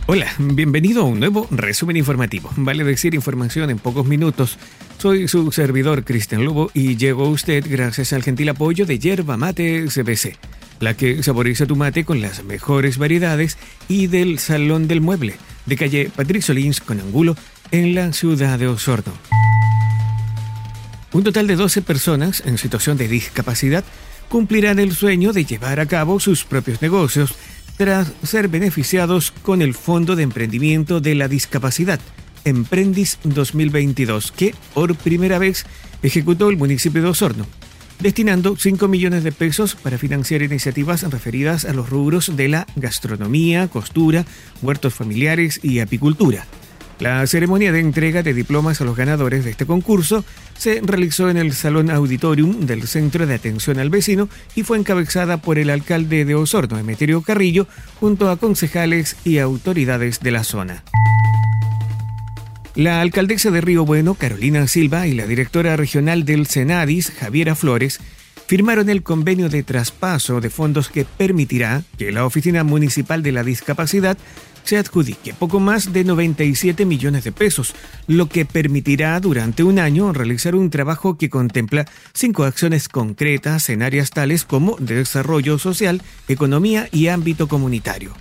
Hola, bienvenido a un nuevo resumen informativo. Vale decir información en pocos minutos. Soy su servidor Cristian Lobo y llego a usted gracias al gentil apoyo de Yerba Mate CBC, la que saboriza tu mate con las mejores variedades, y del Salón del Mueble, de calle Patricio Lins con Angulo, en la ciudad de Osorno. Un total de 12 personas en situación de discapacidad cumplirán el sueño de llevar a cabo sus propios negocios tras ser beneficiados con el Fondo de Emprendimiento de la Discapacidad, Emprendis 2022, que por primera vez ejecutó el municipio de Osorno, destinando 5 millones de pesos para financiar iniciativas referidas a los rubros de la gastronomía, costura, huertos familiares y apicultura. La ceremonia de entrega de diplomas a los ganadores de este concurso se realizó en el Salón Auditorium del Centro de Atención al Vecino y fue encabezada por el alcalde de Osorno, Emeterio Carrillo, junto a concejales y autoridades de la zona. La alcaldesa de Río Bueno, Carolina Silva, y la directora regional del Senadis, Javiera Flores, firmaron el convenio de traspaso de fondos que permitirá que la Oficina Municipal de la Discapacidad se adjudique poco más de 97 millones de pesos, lo que permitirá durante un año realizar un trabajo que contempla 5 acciones concretas en áreas tales como desarrollo social, economía y ámbito comunitario.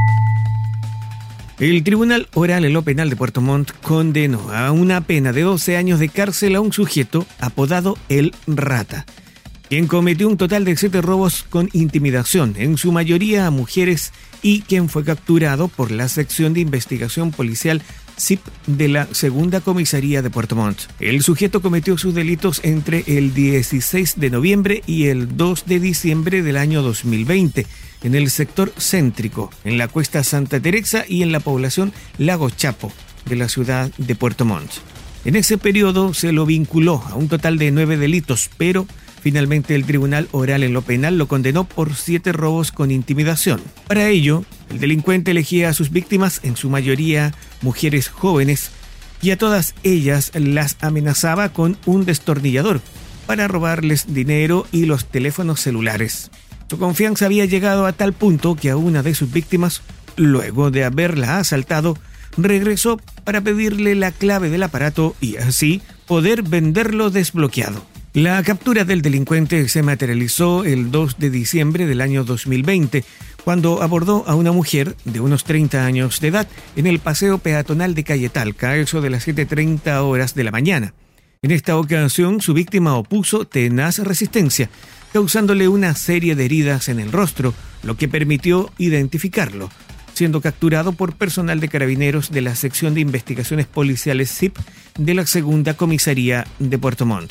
El Tribunal Oral en lo Penal de Puerto Montt condenó a una pena de 12 años de cárcel a un sujeto apodado El Rata, quien cometió un total de 7 robos con intimidación, en su mayoría a mujeres, y quien fue capturado por la Sección de Investigación Policial SIP de la Segunda Comisaría de Puerto Montt. El sujeto cometió sus delitos entre el 16 de noviembre y el 2 de diciembre del año 2020, en el sector céntrico, en la Cuesta Santa Teresa y en la población Lago Chapo de la ciudad de Puerto Montt. En ese periodo se lo vinculó a un total de 9 delitos, pero finalmente el Tribunal Oral en lo Penal lo condenó por 7 robos con intimidación. Para ello, el delincuente elegía a sus víctimas, en su mayoría mujeres jóvenes, y a todas ellas las amenazaba con un destornillador para robarles dinero y los teléfonos celulares. Su confianza había llegado a tal punto que a una de sus víctimas, luego de haberla asaltado, regresó para pedirle la clave del aparato y así poder venderlo desbloqueado. La captura del delincuente se materializó el 2 de diciembre del año 2020, cuando abordó a una mujer de unos 30 años de edad en el paseo peatonal de Calle Talca, a eso de las 7:30 horas de la mañana. En esta ocasión, su víctima opuso tenaz resistencia, causándole una serie de heridas en el rostro, lo que permitió identificarlo, siendo capturado por personal de carabineros de la Sección de Investigaciones Policiales SIP de la Segunda Comisaría de Puerto Montt.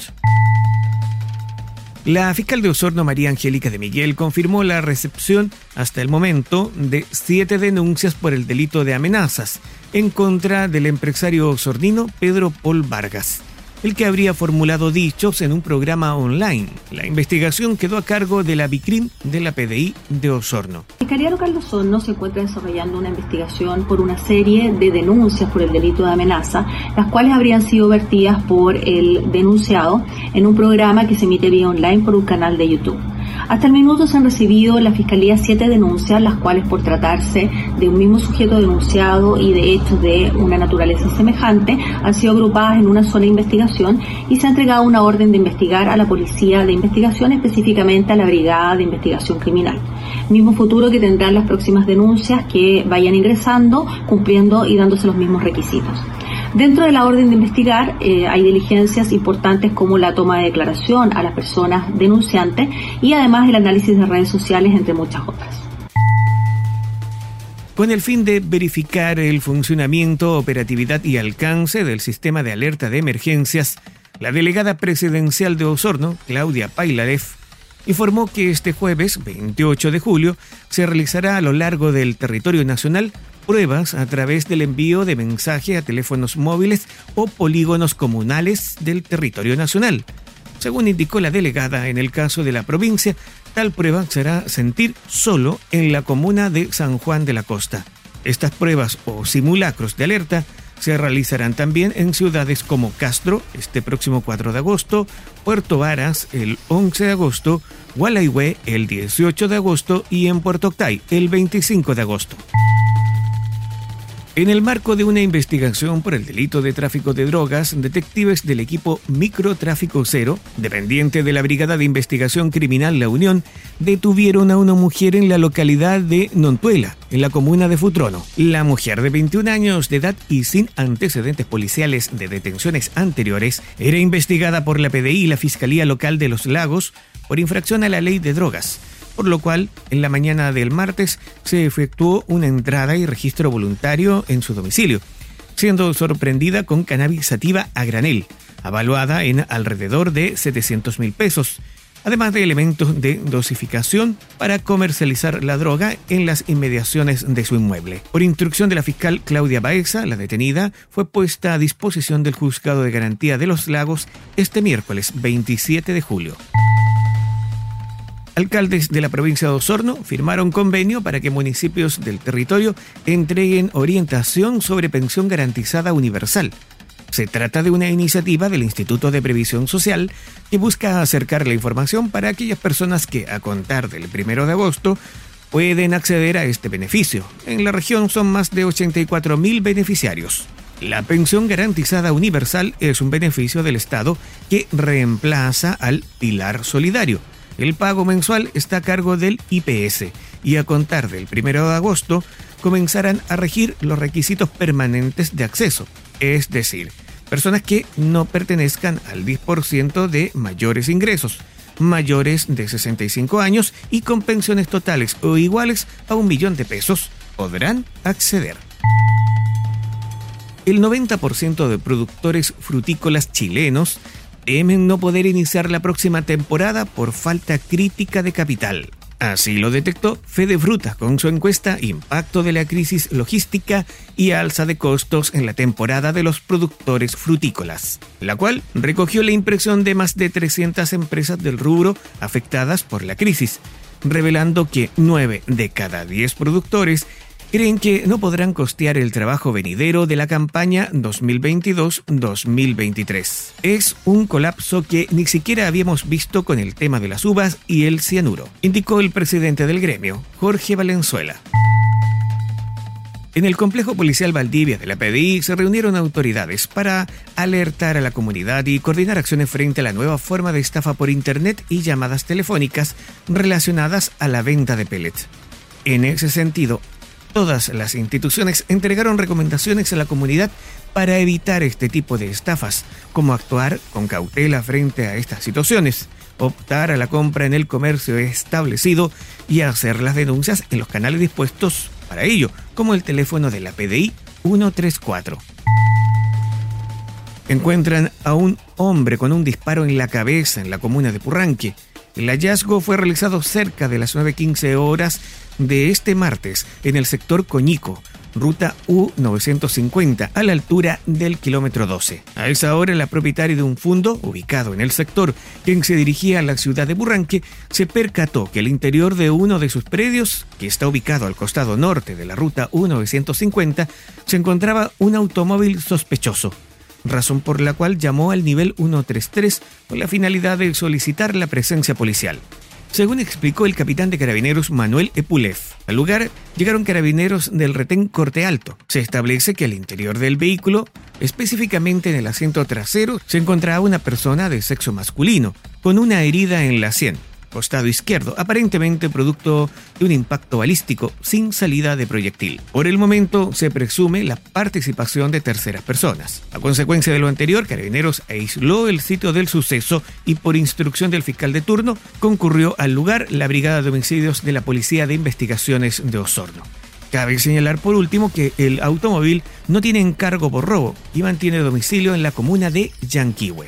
La fiscal de Osorno, María Angélica de Miguel, confirmó la recepción hasta el momento de 7 denuncias por el delito de amenazas en contra del empresario osornino Pedro Paul Vargas, el que habría formulado dichos en un programa online. La investigación quedó a cargo de la BICRIM de la PDI de Osorno. La Fiscalía Local de Osorno se encuentra desarrollando una investigación por una serie de denuncias por el delito de amenaza, las cuales habrían sido vertidas por el denunciado en un programa que se emite vía online por un canal de YouTube. Hasta el minuto se han recibido en la Fiscalía 7 denuncias, las cuales, por tratarse de un mismo sujeto denunciado y de hechos de una naturaleza semejante, han sido agrupadas en una sola investigación y se ha entregado una orden de investigar a la Policía de Investigación, específicamente a la Brigada de Investigación Criminal. Mismo futuro que tendrán las próximas denuncias que vayan ingresando, cumpliendo y dándose los mismos requisitos. Dentro de la orden de investigar hay diligencias importantes como la toma de declaración a las personas denunciantes y además el análisis de redes sociales, entre muchas otras. Con el fin de verificar el funcionamiento, operatividad y alcance del sistema de alerta de emergencias, la delegada presidencial de Osorno, Claudia Pailaref, informó que este jueves, 28 de julio, se realizará a lo largo del territorio nacional pruebas a través del envío de mensaje a teléfonos móviles o polígonos comunales del territorio nacional. Según indicó la delegada, en el caso de la provincia, tal prueba será sentir solo en la comuna de San Juan de la Costa. Estas pruebas o simulacros de alerta se realizarán también en ciudades como Castro, este próximo 4 de agosto, Puerto Varas, el 11 de agosto, Gualeguay, el 18 de agosto y en Puerto Octay, el 25 de agosto. En el marco de una investigación por el delito de tráfico de drogas, detectives del equipo Microtráfico Cero, dependiente de la Brigada de Investigación Criminal La Unión, detuvieron a una mujer en la localidad de Nontuela, en la comuna de Futrono. La mujer, de 21 años de edad y sin antecedentes policiales de detenciones anteriores, era investigada por la PDI y la Fiscalía Local de Los Lagos por infracción a la ley de drogas, por lo cual en la mañana del martes se efectuó una entrada y registro voluntario en su domicilio, siendo sorprendida con cannabis sativa a granel, avaluada en alrededor de 700.000 pesos, además de elementos de dosificación para comercializar la droga en las inmediaciones de su inmueble. Por instrucción de la fiscal Claudia Baeza, la detenida fue puesta a disposición del Juzgado de Garantía de Los Lagos este miércoles 27 de julio. Alcaldes de la provincia de Osorno firmaron convenio para que municipios del territorio entreguen orientación sobre pensión garantizada universal. Se trata de una iniciativa del Instituto de Previsión Social que busca acercar la información para aquellas personas que, a contar del 1 de agosto, pueden acceder a este beneficio. En la región son más de 84.000 beneficiarios. La pensión garantizada universal es un beneficio del Estado que reemplaza al pilar solidario. El pago mensual está a cargo del IPS y a contar del 1 de agosto comenzarán a regir los requisitos permanentes de acceso, es decir, personas que no pertenezcan al 10% de mayores ingresos, mayores de 65 años y con pensiones totales o iguales a 1 millón de pesos podrán acceder. El 90% de productores frutícolas chilenos temen no poder iniciar la próxima temporada por falta crítica de capital. Así lo detectó Fedefruta con su encuesta Impacto de la crisis logística y alza de costos en la temporada de los productores frutícolas, la cual recogió la impresión de más de 300 empresas del rubro afectadas por la crisis, revelando que 9 de cada 10 productores creen que no podrán costear el trabajo venidero de la campaña 2022-2023. Es un colapso que ni siquiera habíamos visto con el tema de las uvas y el cianuro, indicó el presidente del gremio, Jorge Valenzuela. En el complejo policial Valdivia de la PDI se reunieron autoridades para alertar a la comunidad y coordinar acciones frente a la nueva forma de estafa por internet y llamadas telefónicas relacionadas a la venta de pellets. En ese sentido, todas las instituciones entregaron recomendaciones a la comunidad para evitar este tipo de estafas, como actuar con cautela frente a estas situaciones, optar a la compra en el comercio establecido y hacer las denuncias en los canales dispuestos para ello, como el teléfono de la PDI 134. Encuentran a un hombre con un disparo en la cabeza en la comuna de Purranque. El hallazgo fue realizado cerca de las 9:15 horas de este martes en el sector Coñico, ruta U950, a la altura del kilómetro 12. A esa hora, la propietaria de un fundo, ubicado en el sector, quien se dirigía a la ciudad de Purranque, se percató que al interior de uno de sus predios, que está ubicado al costado norte de la ruta U950, se encontraba un automóvil sospechoso, razón por la cual llamó al nivel 133 con la finalidad de solicitar la presencia policial. Según explicó el capitán de carabineros Manuel Epulev, al lugar llegaron carabineros del retén Corte Alto. Se establece que al interior del vehículo, específicamente en el asiento trasero, se encontraba una persona de sexo masculino, con una herida en la sien, costado izquierdo, aparentemente producto de un impacto balístico sin salida de proyectil. Por el momento se presume la participación de terceras personas. A consecuencia de lo anterior, Carabineros aisló el sitio del suceso y por instrucción del fiscal de turno concurrió al lugar la Brigada de Homicidios de la Policía de Investigaciones de Osorno. Cabe señalar por último que el automóvil no tiene encargo por robo y mantiene domicilio en la comuna de Yanquihue.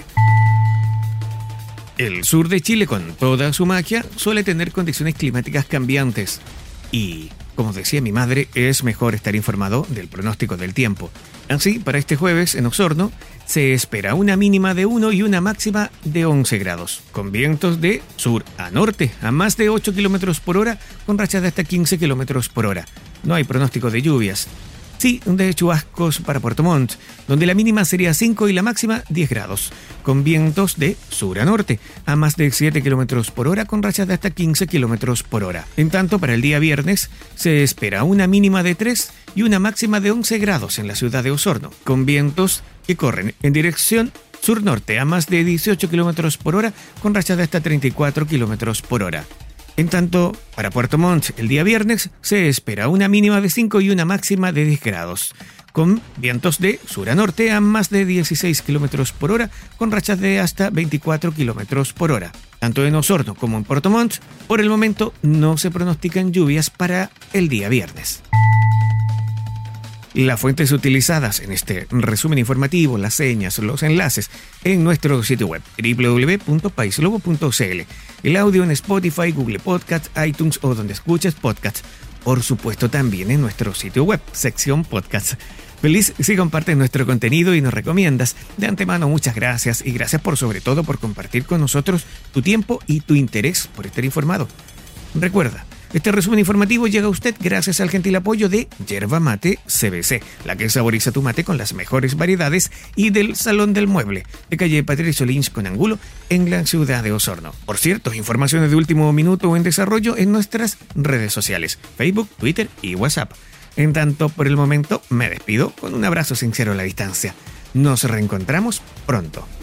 El sur de Chile, con toda su magia, suele tener condiciones climáticas cambiantes. Y, como decía mi madre, es mejor estar informado del pronóstico del tiempo. Así, para este jueves en Osorno, se espera una mínima de 1 y una máxima de 11 grados, con vientos de sur a norte a más de 8 km por hora, con rachas de hasta 15 km por hora. No hay pronóstico de lluvias. Sí, de chubascos para Puerto Montt, donde la mínima sería 5 y la máxima 10 grados, con vientos de sur a norte, a más de 7 kilómetros por hora, con rachas de hasta 15 kilómetros por hora. En tanto, para el día viernes se espera una mínima de 3 y una máxima de 11 grados en la ciudad de Osorno, con vientos que corren en dirección sur-norte a más de 18 kilómetros por hora, con rachas de hasta 34 kilómetros por hora. En tanto, para Puerto Montt, el día viernes se espera una mínima de 5 y una máxima de 10 grados, con vientos de sur a norte a más de 16 kilómetros por hora, con rachas de hasta 24 kilómetros por hora. Tanto en Osorno como en Puerto Montt, por el momento no se pronostican lluvias para el día viernes. Las fuentes utilizadas en este resumen informativo, las señas, los enlaces en nuestro sitio web www.paislobo.cl, el audio en Spotify, Google Podcast, iTunes o donde escuches podcasts. Por supuesto también en nuestro sitio web, sección podcast. Feliz si compartes nuestro contenido y nos recomiendas. De antemano, muchas gracias y gracias sobre todo por compartir con nosotros tu tiempo y tu interés por estar informado. Recuerda, este resumen informativo llega a usted gracias al gentil apoyo de Yerba Mate CBC, la que saboriza tu mate con las mejores variedades, y del Salón del Mueble, de calle Patricio Lynch con Angulo, en la ciudad de Osorno. Por cierto, informaciones de último minuto en desarrollo en nuestras redes sociales, Facebook, Twitter y WhatsApp. En tanto, por el momento, me despido con un abrazo sincero a la distancia. Nos reencontramos pronto.